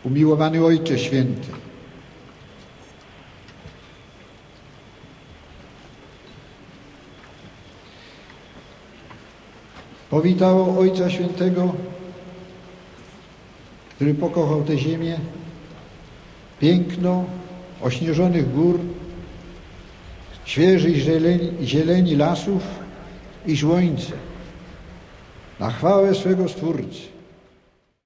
Umiłowany Ojcze Święty, powitało Ojca Świętego, który pokochał tę ziemię, piękno ośnieżonych gór, świeżej zieleni lasów i słońce, na chwałę swego Stwórcy.